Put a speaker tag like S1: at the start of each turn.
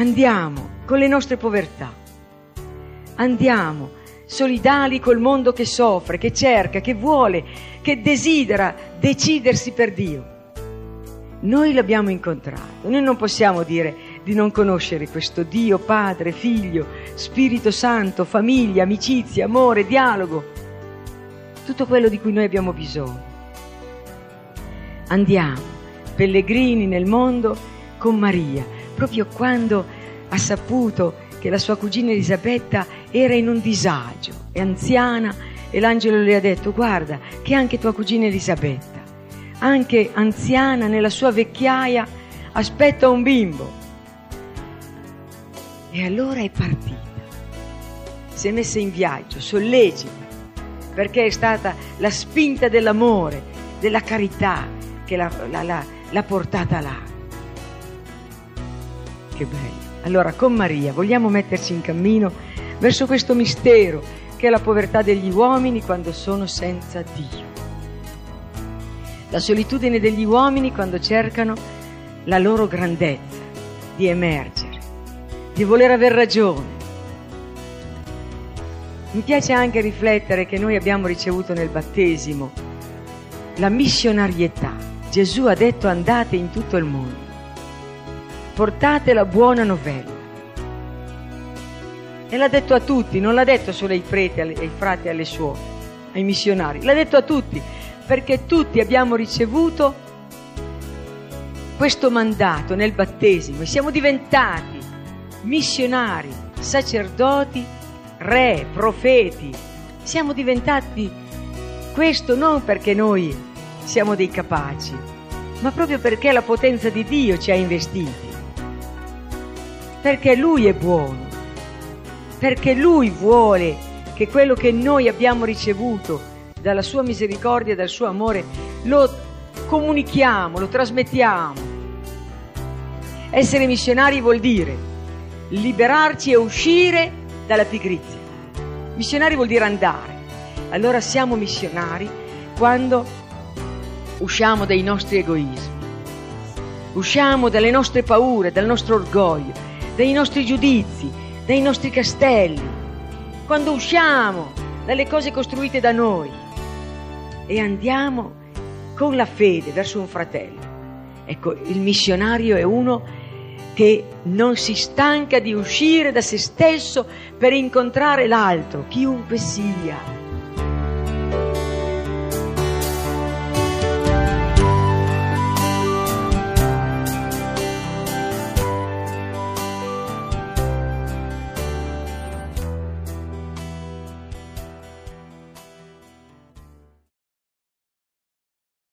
S1: Andiamo con le nostre povertà, andiamo solidali col mondo che soffre, che cerca, che vuole, che desidera decidersi per Dio. Noi l'abbiamo incontrato, noi non possiamo dire di non conoscere questo Dio, Padre, Figlio, Spirito Santo, famiglia, amicizia, amore, dialogo, tutto quello di cui noi abbiamo bisogno. Andiamo, pellegrini nel mondo, con Maria, proprio quando ha saputo che la sua cugina Elisabetta era in un disagio, è anziana, e l'angelo le ha detto: guarda che anche tua cugina Elisabetta, anche anziana nella sua vecchiaia, aspetta un bimbo. E allora è partita, si è messa in viaggio, sollecita, perché è stata la spinta dell'amore, della carità che l'ha portata là. Che bello! Allora con Maria vogliamo metterci in cammino verso questo mistero che è la povertà degli uomini quando sono senza Dio, la solitudine degli uomini quando cercano la loro grandezza di emergere, di voler aver ragione. Mi piace anche riflettere che noi abbiamo ricevuto nel battesimo la missionarietà. Gesù ha detto: andate in tutto il mondo, portate la buona novella. E l'ha detto a tutti, non l'ha detto solo ai preti, ai frati, alle suore, ai missionari, l'ha detto a tutti, perché tutti abbiamo ricevuto questo mandato nel battesimo e siamo diventati missionari, sacerdoti, re, profeti. Siamo diventati questo non perché noi siamo dei capaci, ma proprio perché la potenza di Dio ci ha investiti, perché Lui è buono, perché Lui vuole che quello che noi abbiamo ricevuto dalla sua misericordia e dal suo amore lo comunichiamo, lo trasmettiamo. Essere missionari vuol dire liberarci e uscire dalla pigrizia. Missionari vuol dire andare. Allora siamo missionari quando usciamo dai nostri egoismi, usciamo dalle nostre paure, dal nostro orgoglio, dai nostri giudizi, dai nostri castelli, quando usciamo dalle cose costruite da noi e andiamo con la fede verso un fratello. Ecco, il missionario è uno che non si stanca di uscire da se stesso per incontrare l'altro, chiunque sia.